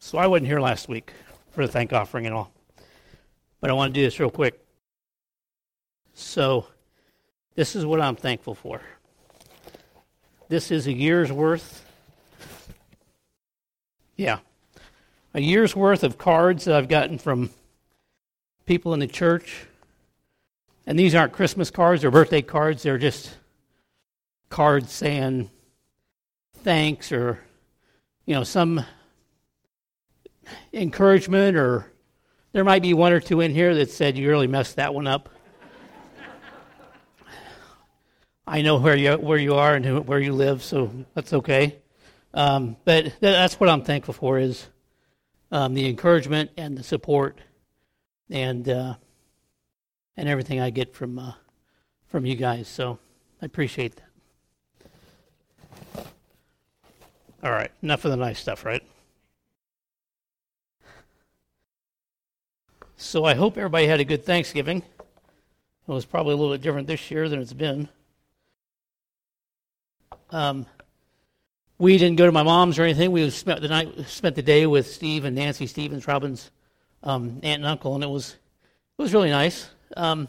So I wasn't here last week for the thank offering and all, but I want to do this real quick. So this is what I'm thankful for. This is a year's worth. A year's worth of cards that I've gotten from people in the church. And these aren't Christmas cards or birthday cards. They're just cards saying thanks or, some encouragement, or there might be one or two in here that said, "You really messed that one up." I know where you are and where you live, so that's okay. But that's what I'm thankful for, is the encouragement and the support and everything I get from you guys. So I appreciate that. All right, enough of the nice stuff, right? So I hope everybody had a good Thanksgiving. It was probably a little bit different this year than it's been. We didn't go to my mom's or anything. We spent the day with Steve and Nancy Stevens, Robin's aunt and uncle, and it was really nice. But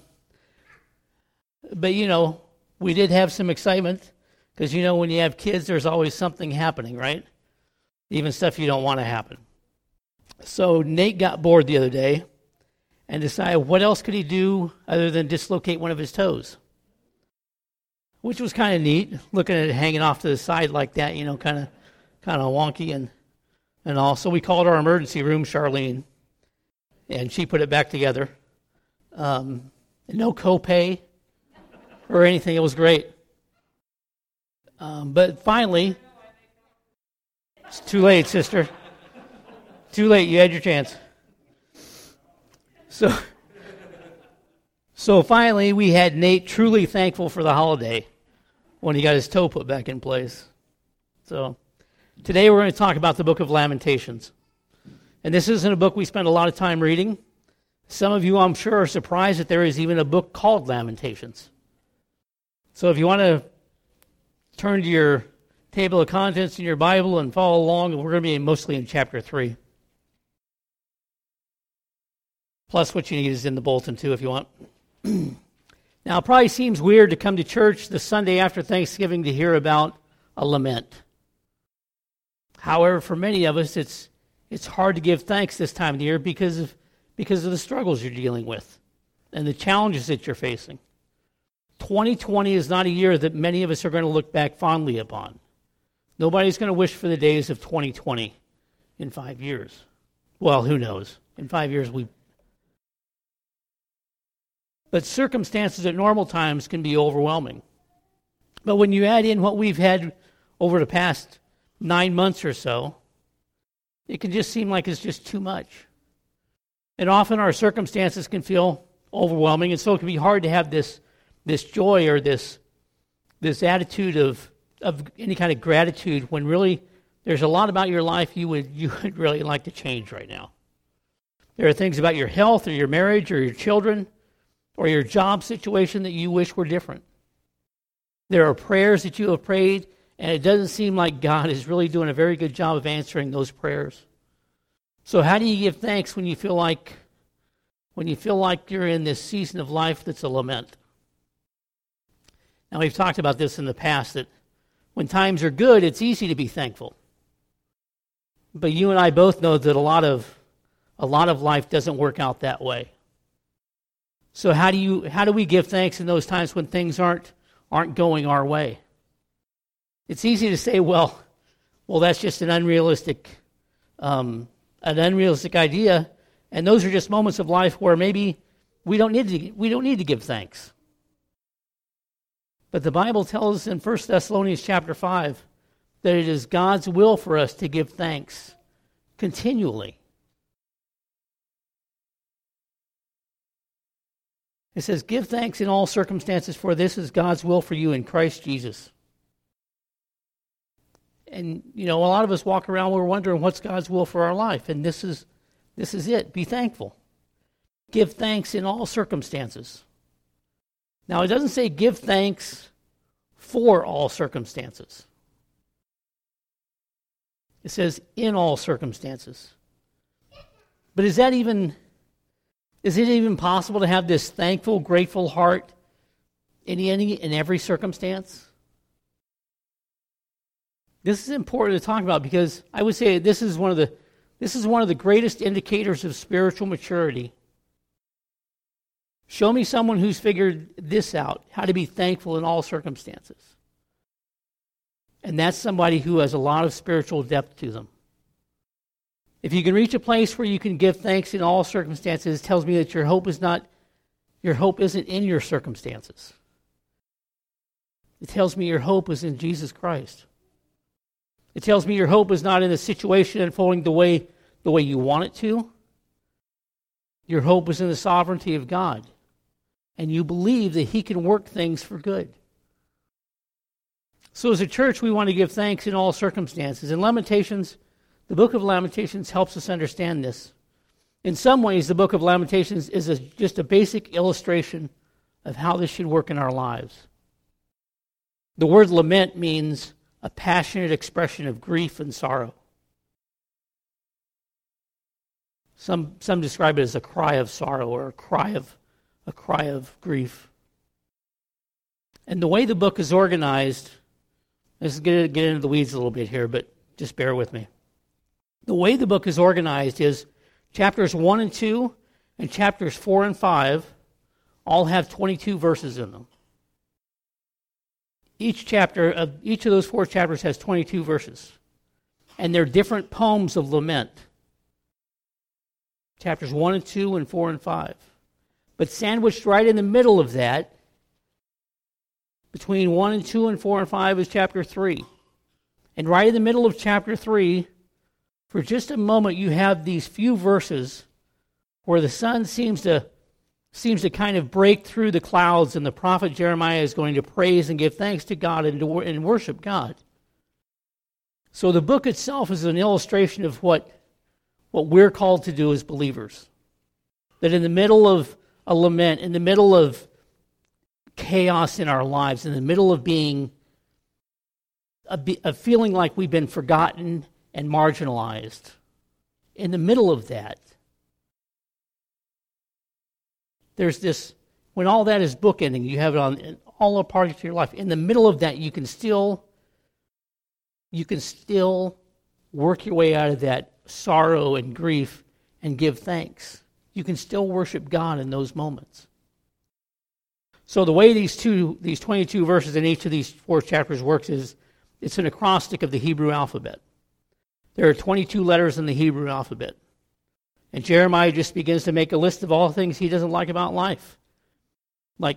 we did have some excitement because when you have kids, there's always something happening, right? Even stuff you don't want to happen. So Nate got bored the other day and decided what else could he do other than dislocate one of his toes, which was kind of neat, looking at it hanging off to the side like that, kind of wonky and all. So we called our emergency room, Charlene, and she put it back together. No copay or anything. It was great. But finally, it's too late, sister. Too late. You had your chance. So finally, we had Nate truly thankful for the holiday when he got his toe put back in place. So today we're going to talk about the book of Lamentations. And this isn't a book we spend a lot of time reading. Some of you, I'm sure, are surprised that there is even a book called Lamentations. So if you want to turn to your table of contents in your Bible and follow along, we're going to be mostly in chapter 3. Plus what you need is in the bulletin too if you want. Now, it probably seems weird to come to church the Sunday after Thanksgiving to hear about a lament. However, for many of us, it's hard to give thanks this time of the year because of the struggles you're dealing with and the challenges that you're facing. 2020 is not a year that many of us are going to look back fondly upon. Nobody's going to wish for the days of 2020 in 5 years. Well, who knows? In 5 years, But circumstances at normal times can be overwhelming. But when you add in what we've had over the past 9 months or so, it can just seem like it's just too much. And often our circumstances can feel overwhelming, and so it can be hard to have this joy or this attitude of any kind of gratitude when really there's a lot about your life you would really like to change right now. There are things about your health or your marriage or your children or your job situation that you wish were different. There are prayers that you have prayed, and it doesn't seem like God is really doing a very good job of answering those prayers. So how do you give thanks when you feel like you're in this season of life that's a lament? Now, we've talked about this in the past, that when times are good, it's easy to be thankful. But you and I both know that a lot of life doesn't work out that way. So how do we give thanks in those times when things aren't going our way? It's easy to say, well, that's just an unrealistic idea, and those are just moments of life where maybe we don't need to give thanks. But the Bible tells us in 1 Thessalonians chapter 5 that it is God's will for us to give thanks continually. It says, "Give thanks in all circumstances, for this is God's will for you in Christ Jesus." And, a lot of us walk around, we're wondering what's God's will for our life. And this is it. Be thankful. Give thanks in all circumstances. Now, it doesn't say give thanks for all circumstances. It says in all circumstances. But is it even possible to have this thankful, grateful heart in every circumstance? This is important to talk about because I would say this is one of the greatest indicators of spiritual maturity. Show me someone who's figured this out, how to be thankful in all circumstances. And that's somebody who has a lot of spiritual depth to them. If you can reach a place where you can give thanks in all circumstances, it tells me that your hope isn't in your circumstances. It tells me your hope is in Jesus Christ. It tells me your hope is not in the situation unfolding the way you want it to. Your hope is in the sovereignty of God. And you believe that He can work things for good. So as a church, we want to give thanks in all circumstances. In Lamentations, the book of Lamentations helps us understand this. In some ways, the book of Lamentations is just a basic illustration of how this should work in our lives. The word lament means a passionate expression of grief and sorrow. Some describe it as a cry of sorrow or a cry of grief. And the way the book is organized, let's get into the weeds a little bit here, but just bear with me. The way the book is organized is chapters 1 and 2 and chapters 4 and 5 all have 22 verses in them. Each of those 4 chapters has 22 verses. And they're different poems of lament. Chapters 1 and 2 and 4 and 5. But sandwiched right in the middle of that, between 1 and 2 and 4 and 5 is chapter 3. And right in the middle of chapter 3, for just a moment, you have these few verses where the sun seems to kind of break through the clouds, and the prophet Jeremiah is going to praise and give thanks to God and worship God. So the book itself is an illustration of what we're called to do as believers. That in the middle of a lament, in the middle of chaos in our lives, in the middle of being of feeling like we've been forgotten and marginalized, in the middle of that, there's this, when all that is bookending, you have it on all the parts of your life. In the middle of that, you can still work your way out of that sorrow and grief and give thanks. You can still worship God in those moments. So the way these 22 verses in each of these 4 chapters works is it's an acrostic of the Hebrew alphabet. There are 22 letters in the Hebrew alphabet. And Jeremiah just begins to make a list of all the things he doesn't like about life. Like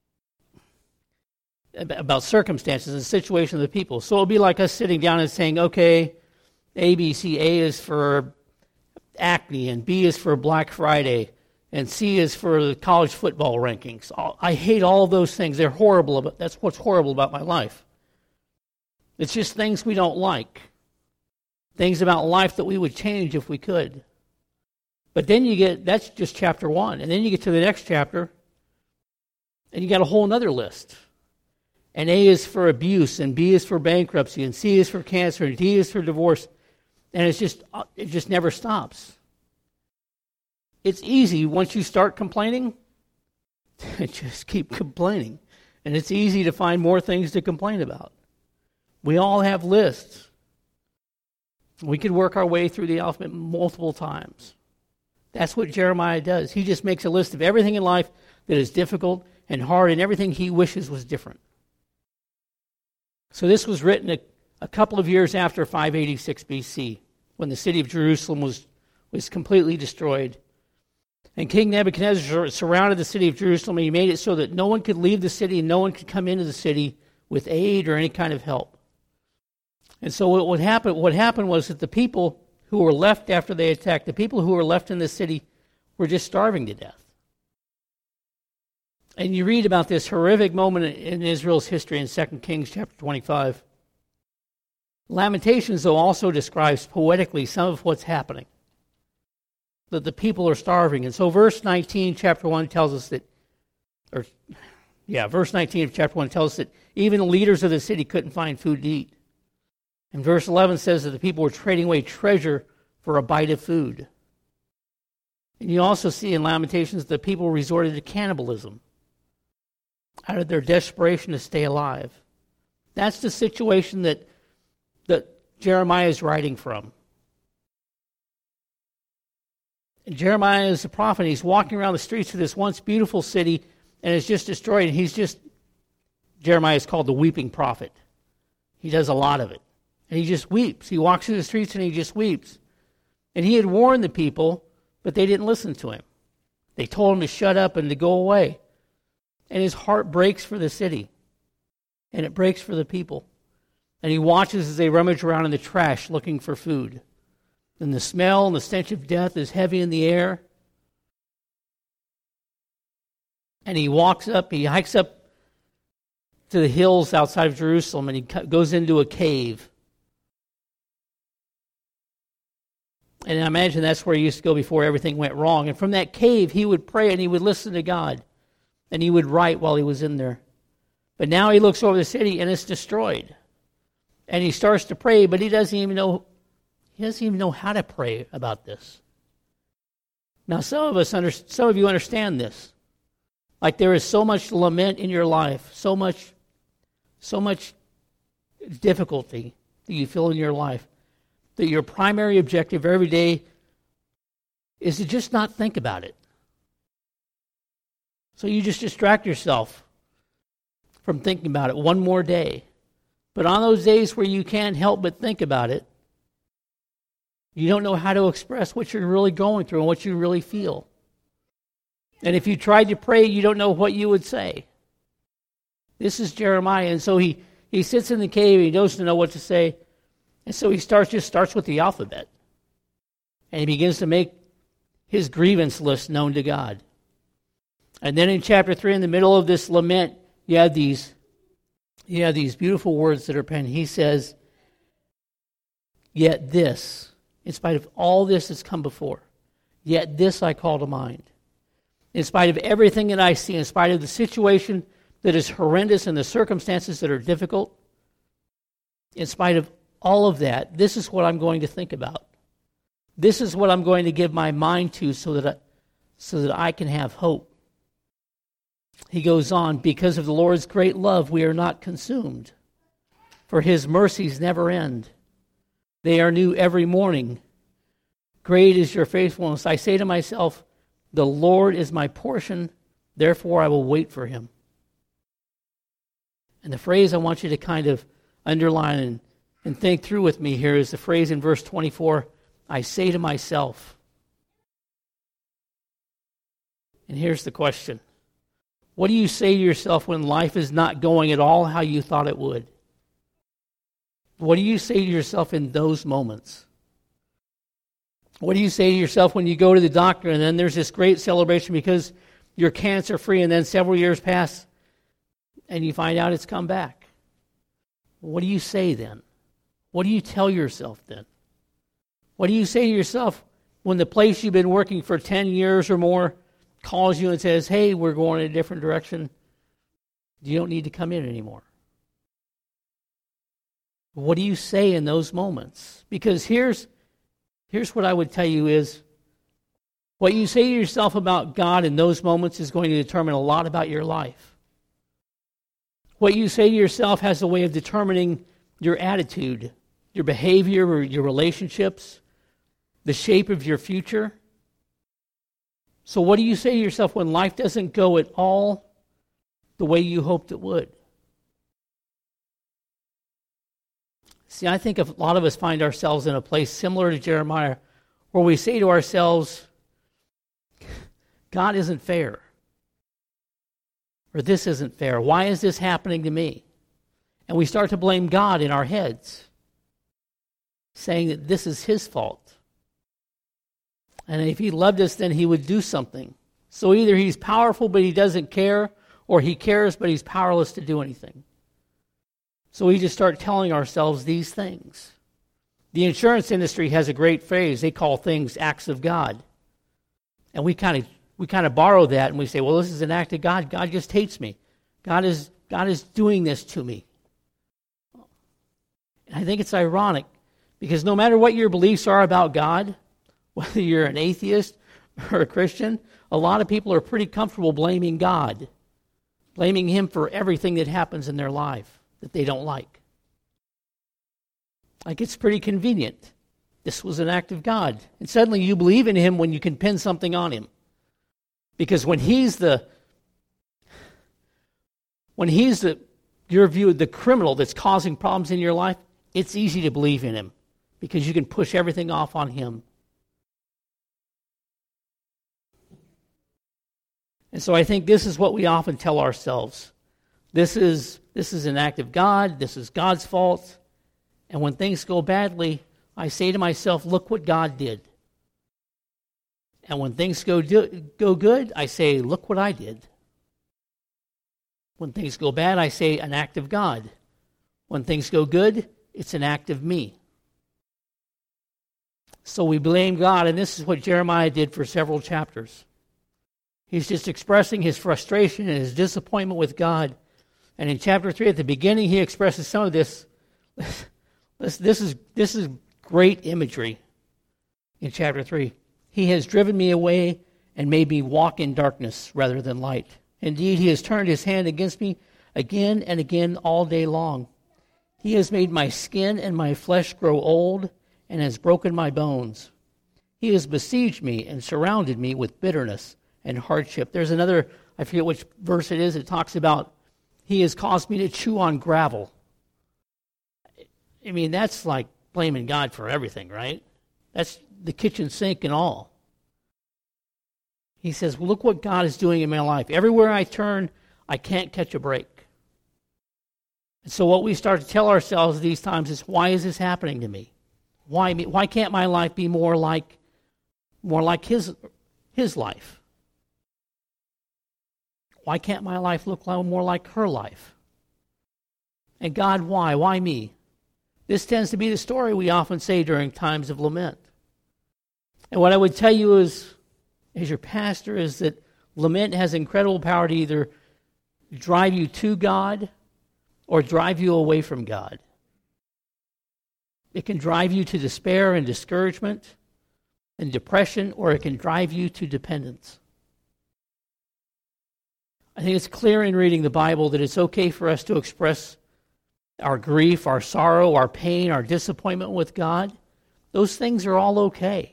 about circumstances and situations of the people. So it'll be like us sitting down and saying, okay, A, B, C, A is for acne, and B is for Black Friday, and C is for the college football rankings. I hate all of those things. They're horrible. That's what's horrible about my life. It's just things we don't like. Things about life that we would change if we could. But then that's just chapter 1. And then you get to the next chapter, and you got a whole other list. And A is for abuse, and B is for bankruptcy, and C is for cancer, and D is for divorce. And it just never stops. It's easy once you start complaining, just keep complaining. And it's easy to find more things to complain about. We all have lists. We could work our way through the alphabet multiple times. That's what Jeremiah does. He just makes a list of everything in life that is difficult and hard and everything he wishes was different. So this was written a couple of years after 586 BC, when the city of Jerusalem was completely destroyed. And King Nebuchadnezzar surrounded the city of Jerusalem, and he made it so that no one could leave the city and no one could come into the city with aid or any kind of help. And so what happened was that the people who were left after they attacked, the people who were left in the city were just starving to death. And you read about this horrific moment in Israel's history in 2 Kings chapter 25. Lamentations, though, also describes poetically some of what's happening. That the people are starving. And so verse 19, chapter 1 tells us that, verse 19 of chapter 1 tells us that even the leaders of the city couldn't find food to eat. And verse 11 says that the people were trading away treasure for a bite of food. And you also see in Lamentations that people resorted to cannibalism out of their desperation to stay alive. That's the situation that Jeremiah is writing from. And Jeremiah is a prophet. He's walking around the streets of this once beautiful city, and it's just destroyed. And Jeremiah is called the weeping prophet. He does a lot of it. And he just weeps. He walks through the streets and he just weeps. And he had warned the people, but they didn't listen to him. They told him to shut up and to go away. And his heart breaks for the city. And it breaks for the people. And he watches as they rummage around in the trash looking for food. And the smell and the stench of death is heavy in the air. And he hikes up to the hills outside of Jerusalem, and he goes into a cave. And I imagine that's where he used to go before everything went wrong. And from that cave, he would pray and he would listen to God. And he would write while he was in there. But now he looks over the city and it's destroyed. And he starts to pray, but he doesn't even know how to pray about this. Now some of you understand this. Like there is so much lament in your life, so much difficulty that you feel in your life, that your primary objective every day is to just not think about it. So you just distract yourself from thinking about it one more day. But on those days where you can't help but think about it, you don't know how to express what you're really going through and what you really feel. And if you tried to pray, you don't know what you would say. This is Jeremiah. And so he sits in the cave, and he doesn't know what to say. And so he starts with the alphabet. And he begins to make his grievance list known to God. And then in chapter 3, in the middle of this lament, you have these beautiful words that are penned. He says, "Yet this," in spite of all this that's come before, "yet this I call to mind." In spite of everything that I see, in spite of the situation that is horrendous and the circumstances that are difficult, in spite of all of that, this is what I'm going to think about. This is what I'm going to give my mind to so that I can have hope. He goes on, "Because of the Lord's great love, we are not consumed, for his mercies never end. They are new every morning. Great is your faithfulness. I say to myself, the Lord is my portion, therefore I will wait for him." And the phrase I want you to kind of underline and think through with me here is the phrase in verse 24, "I say to myself." And here's the question. What do you say to yourself when life is not going at all how you thought it would? What do you say to yourself in those moments? What do you say to yourself when you go to the doctor and then there's this great celebration because you're cancer-free, and then several years pass and you find out it's come back? What do you say then? What do you tell yourself then? What do you say to yourself when the place you've been working for 10 years or more calls you and says, "Hey, we're going in a different direction. You don't need to come in anymore"? What do you say in those moments? Because here's what I would tell you is, what you say to yourself about God in those moments is going to determine a lot about your life. What you say to yourself has a way of determining your attitude, your behavior, or your relationships, the shape of your future. So what do you say to yourself when life doesn't go at all the way you hoped it would? See, I think a lot of us find ourselves in a place similar to Jeremiah, where we say to ourselves, God isn't fair. Or this isn't fair. Why is this happening to me? And we start to blame God in our heads, saying that this is his fault. And if he loved us, then he would do something. So either he's powerful, but he doesn't care, or he cares, but he's powerless to do anything. So we just start telling ourselves these things. The insurance industry has a great phrase. They call things acts of God. And we kind of borrow that, and we say, well, this is an act of God. God just hates me. God is doing this to me. And I think it's ironic, because no matter what your beliefs are about God, whether you're an atheist or a Christian, a lot of people are pretty comfortable blaming God, blaming Him for everything that happens in their life that they don't like. Like, it's pretty convenient. This was an act of God. And suddenly you believe in Him when you can pin something on Him. Because when He's your view of the criminal that's causing problems in your life, it's easy to believe in Him because you can push everything off on Him. And so I think this is what we often tell ourselves. This is an act of God. This is God's fault. And when things go badly, I say to myself, look what God did. And when things go good, I say, look what I did. When things go bad, I say, an act of God. When things go good, it's an act of me. So we blame God, and this is what Jeremiah did for several chapters. He's just expressing his frustration and his disappointment with God. And in chapter 3, at the beginning, he expresses some of this. This is great imagery in chapter 3. He has driven me away and made me walk in darkness rather than light. Indeed, he has turned his hand against me again and again all day long. He has made my skin and my flesh grow old and has broken my bones. He has besieged me and surrounded me with bitterness and hardship. There's another, I forget which verse it is, it talks about he has caused me to chew on gravel. I mean, that's like blaming God for everything, right? That's the kitchen sink and all. He says, well, look what God is doing in my life. Everywhere I turn, I can't catch a break. And so what we start to tell ourselves these times is, why is this happening to me? Why me? Why can't my life be more like his life? Why can't my life look more like her life? And God, why? Why me? This tends to be the story we often say during times of lament. And what I would tell you is, as your pastor, is that lament has incredible power to either drive you to God or drive you away from God. It can drive you to despair and discouragement and depression, or it can drive you to dependence. I think it's clear in reading the Bible that it's okay for us to express our grief, our sorrow, our pain, our disappointment with God. Those things are all okay.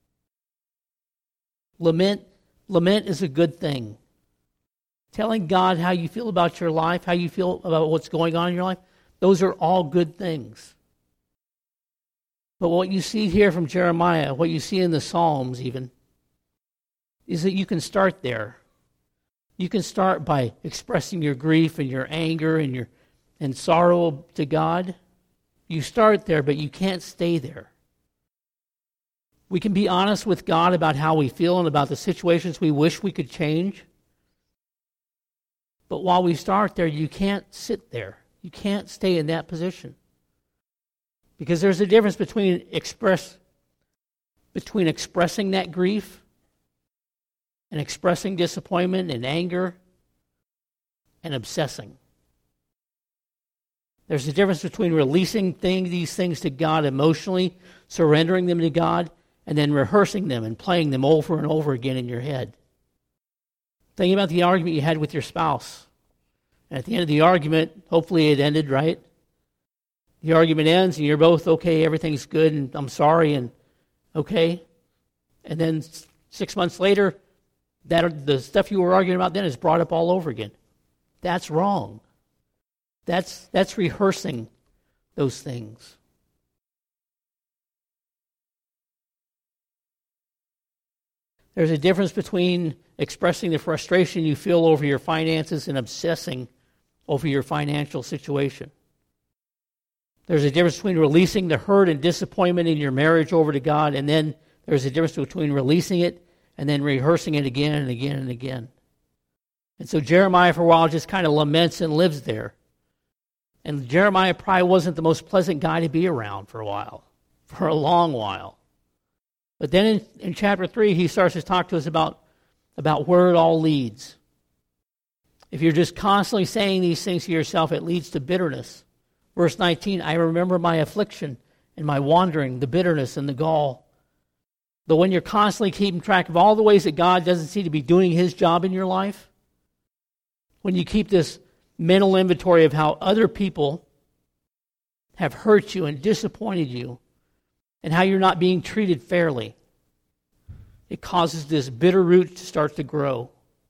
Lament is a good thing. Telling God how you feel about your life, how you feel about what's going on in your life, those are all good things. But what you see here from Jeremiah, what you see in the Psalms even, is that you can start there. You can start by expressing your grief and your anger and sorrow to God. You start there, but you can't stay there. We can be honest with God about how we feel and about the situations we wish we could change. But while we start there, you can't sit there. You can't stay in that position. Because there's a difference between expressing that grief and expressing disappointment and anger and obsessing. There's a difference between releasing these things to God emotionally, surrendering them to God, and then rehearsing them and playing them over and over again in your head. Think about the argument you had with your spouse. And at the end of the argument, hopefully it ended, right? The argument ends and you're both, okay, everything's good and I'm sorry and okay. And then 6 months later, the stuff you were arguing about then is brought up all over again. That's wrong. That's rehearsing those things. There's a difference between expressing the frustration you feel over your finances and obsessing over your financial situation. There's a difference between releasing the hurt and disappointment in your marriage over to God, and then there's a difference between releasing it and then rehearsing it again and again and again. And so Jeremiah, for a while, just kind of laments and lives there. And Jeremiah probably wasn't the most pleasant guy to be around for a while, for a long while. But then in chapter 3, he starts to talk to us about where it all leads. If you're just constantly saying these things to yourself, it leads to bitterness. Verse 19, I remember my affliction and my wandering, the bitterness and the gall. But when you're constantly keeping track of all the ways that God doesn't seem to be doing his job in your life, when you keep this mental inventory of how other people have hurt you and disappointed you, and how you're not being treated fairly, it causes this bitter root to start to grow.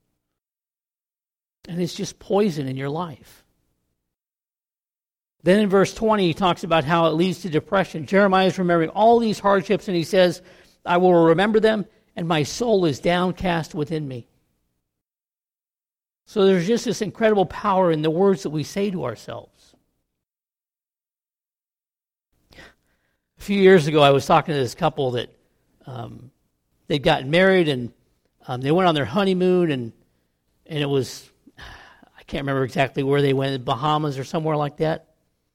And it's just poison in your life. Then in verse 20, he talks about how it leads to depression. Jeremiah is remembering all these hardships, and he says, I will remember them, and my soul is downcast within me. So there's just this incredible power in the words that we say to ourselves. A few years ago, I was talking to this couple that they'd gotten married, and they went on their honeymoon, and it was, I can't remember exactly where they went, the Bahamas or somewhere like that.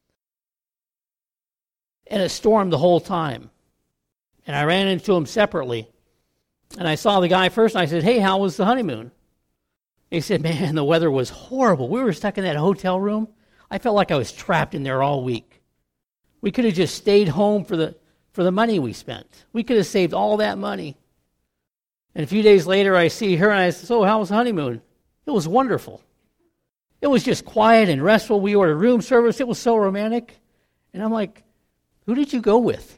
And it stormed the whole time. And I ran into him separately. And I saw the guy first, and I said, hey, how was the honeymoon? He said, man, the weather was horrible. We were stuck in that hotel room. I felt like I was trapped in there all week. We could have just stayed home for the money we spent. We could have saved all that money. And a few days later, I see her, and I said, so how was the honeymoon? It was wonderful. It was just quiet and restful. We ordered room service. It was so romantic. And I'm like, who did you go with?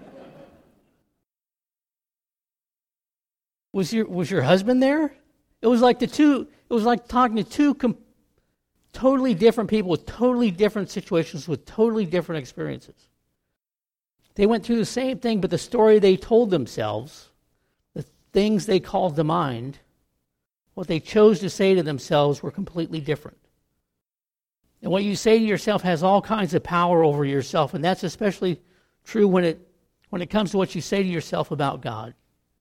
Was your husband there? It was like talking to two totally different people with totally different situations with totally different experiences. They went through the same thing, but the story they told themselves, the things they called to mind, what they chose to say to themselves were completely different. And what you say to yourself has all kinds of power over yourself, and that's especially true when it comes to what you say to yourself about God.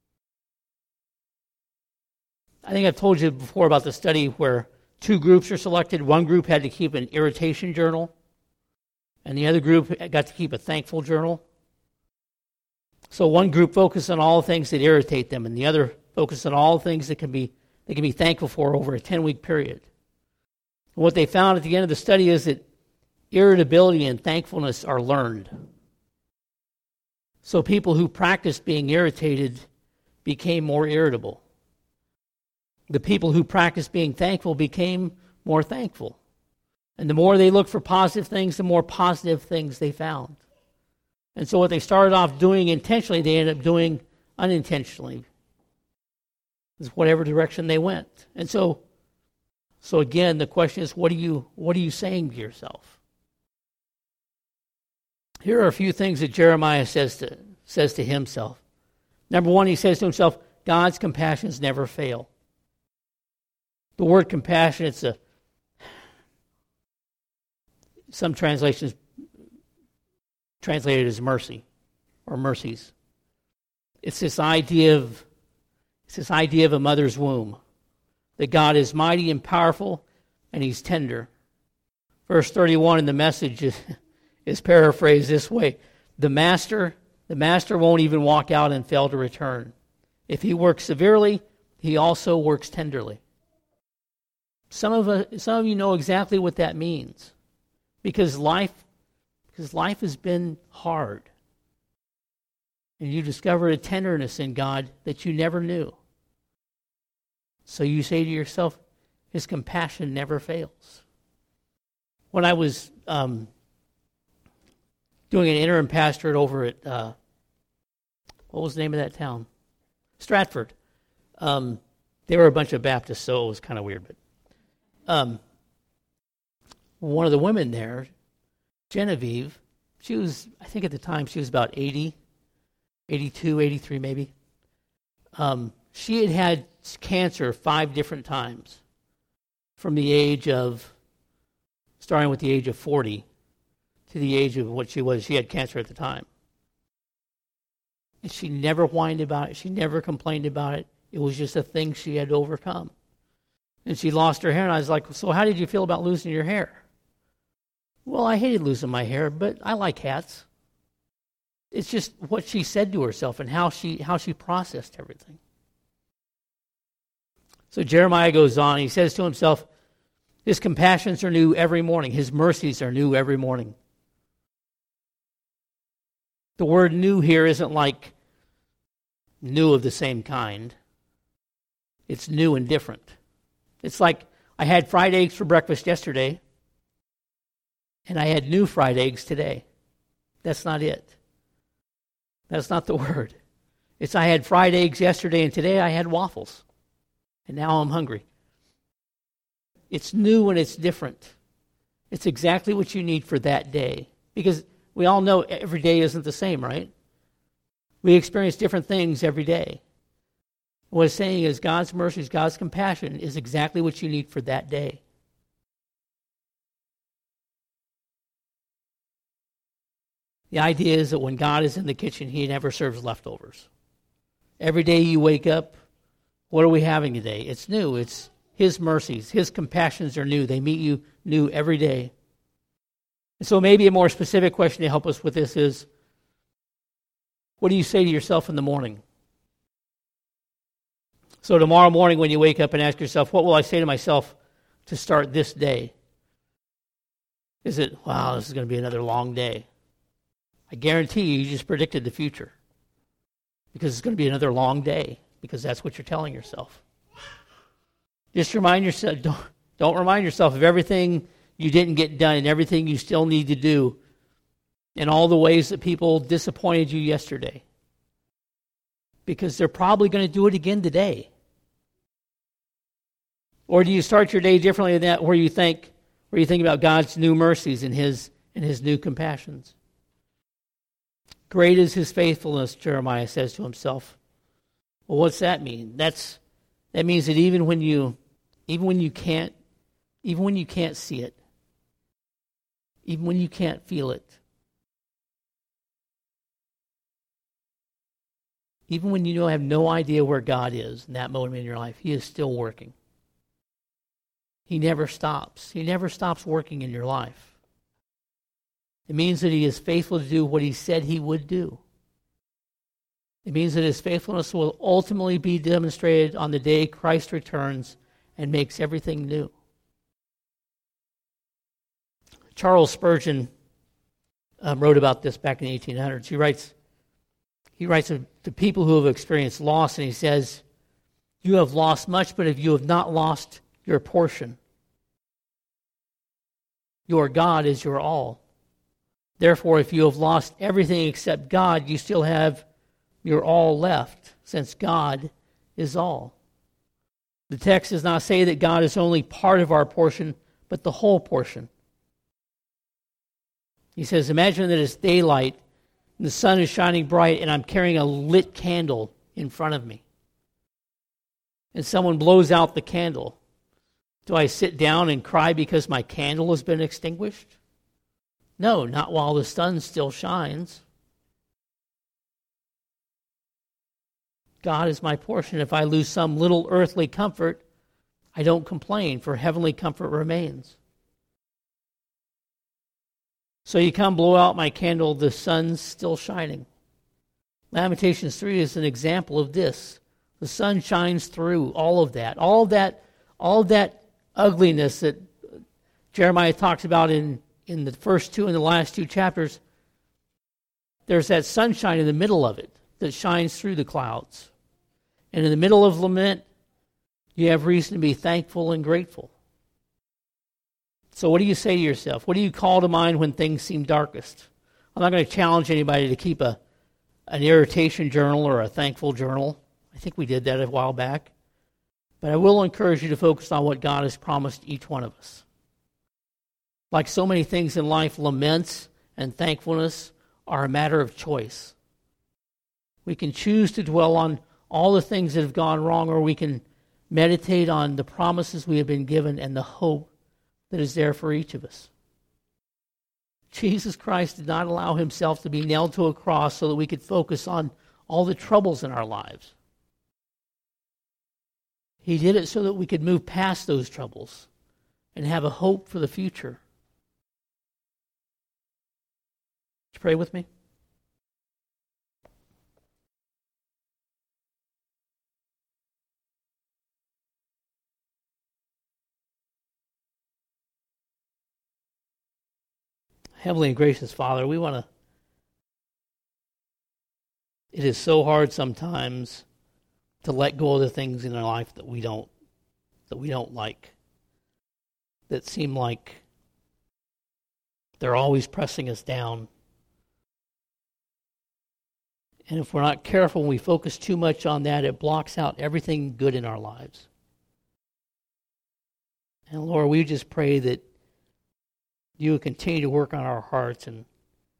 I think I've told you before about the study where two groups are selected. One group had to keep an irritation journal, and the other group got to keep a thankful journal. So one group focused on all the things that irritate them, and the other focused on all the things that they can be thankful for over a 10-week period. And what they found at the end of the study is that irritability and thankfulness are learned. So people who practiced being irritated became more irritable. The people who practiced being thankful became more thankful. And the more they looked for positive things, the more positive things they found. And so what they started off doing intentionally, they ended up doing unintentionally. It's whatever direction they went. And so again, the question is, what are you saying to yourself? Here are a few things that Jeremiah says to himself. Number one, he says to himself, God's compassions never fail. The word compassion, some translations translate it as mercy or mercies. It's this idea of a mother's womb, that God is mighty and powerful and he's tender. Verse 31 in the Message is paraphrased this way: the master won't even walk out and fail to return. If he works severely, he also works tenderly. Some of you know exactly what that means, because life has been hard. And you discovered a tenderness in God that you never knew. So you say to yourself, his compassion never fails. When I was doing an interim pastorate over at, what was the name of that town? Stratford. They were a bunch of Baptists, so it was kind of weird, but one of the women there, Genevieve, she was, I think at the time she was about 80, 82, 83 maybe. She had cancer 5 different times, from the age of, starting with the age of 40 to the age of what she was. She had cancer at the time. And she never whined about it. She never complained about it. It was just a thing she had to overcome. And she lost her hair, and I was like, so how did you feel about losing your hair? Well, I hated losing my hair, but I like hats. It's just what she said to herself and how she processed everything. So Jeremiah goes on, he says to himself, his compassions are new every morning. His mercies are new every morning. The word new here isn't like new of the same kind. It's new and different. It's like I had fried eggs for breakfast yesterday, and I had new fried eggs today. That's not it. That's not the word. It's I had fried eggs yesterday, and today I had waffles. And now I'm hungry. It's new and it's different. It's exactly what you need for that day. Because we all know every day isn't the same, right? We experience different things every day. What it's saying is God's mercy, God's compassion is exactly what you need for that day. The idea is that when God is in the kitchen, he never serves leftovers. Every day you wake up, what are we having today? It's new. It's his mercies. His compassions are new. They meet you new every day. And so maybe a more specific question to help us with this is, what do you say to yourself in the morning? So tomorrow morning when you wake up and ask yourself, what will I say to myself to start this day? Is it, wow, this is going to be another long day? I guarantee you just predicted the future. Because it's going to be another long day. Because that's what you're telling yourself. Just remind yourself, don't remind yourself of everything you didn't get done and everything you still need to do and all the ways that people disappointed you yesterday. Because they're probably going to do it again today. Or do you start your day differently than that where you think about God's new mercies and his new compassions? Great is his faithfulness, Jeremiah says to himself. Well, what's that mean? That means that even when you can't see it, even when you can't feel it, even when you have no idea where God is in that moment in your life, he is still working. He never stops. He never stops working in your life. It means that he is faithful to do what he said he would do. It means that his faithfulness will ultimately be demonstrated on the day Christ returns and makes everything new. Charles Spurgeon wrote about this back in the 1800s. He writes to people who have experienced loss, and he says, "You have lost much, but if you have not lost your portion, your God is your all. Therefore, if you have lost everything except God, you still have your all left, since God is all." The text does not say that God is only part of our portion, but the whole portion. He says, imagine that it's daylight, and the sun is shining bright, and I'm carrying a lit candle in front of me. And someone blows out the candle. Do I sit down and cry because my candle has been extinguished? No, not while the sun still shines. God is my portion. If I lose some little earthly comfort, I don't complain, for heavenly comfort remains. So you come blow out my candle, the sun's still shining. Lamentations 3 is an example of this. The sun shines through all of that ugliness that Jeremiah talks about in the first two and the last two chapters. There's that sunshine in the middle of it that shines through the clouds. And in the middle of lament, you have reason to be thankful and grateful. So what do you say to yourself? What do you call to mind when things seem darkest? I'm not going to challenge anybody to keep an irritation journal or a thankful journal. I think we did that a while back. But I will encourage you to focus on what God has promised each one of us. Like so many things in life, laments and thankfulness are a matter of choice. We can choose to dwell on all the things that have gone wrong, or we can meditate on the promises we have been given and the hope that is there for each of us. Jesus Christ did not allow himself to be nailed to a cross so that we could focus on all the troubles in our lives. He did it so that we could move past those troubles and have a hope for the future. Would you pray with me? Heavenly and gracious Father, we want to It is so hard sometimes to let go of the things in our life that we don't like, that seem like they're always pressing us down. And if we're not careful and we focus too much on that, it blocks out everything good in our lives. And Lord, we just pray that you would continue to work on our hearts and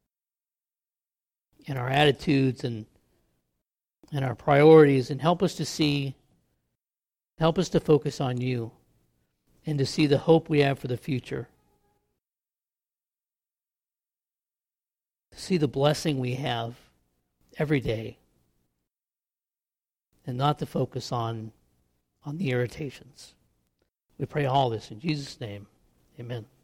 our attitudes and our priorities, and help us to focus on you and to see the hope we have for the future. To see the blessing we have every day, and not to focus on the irritations. We pray all this in Jesus' name. Amen.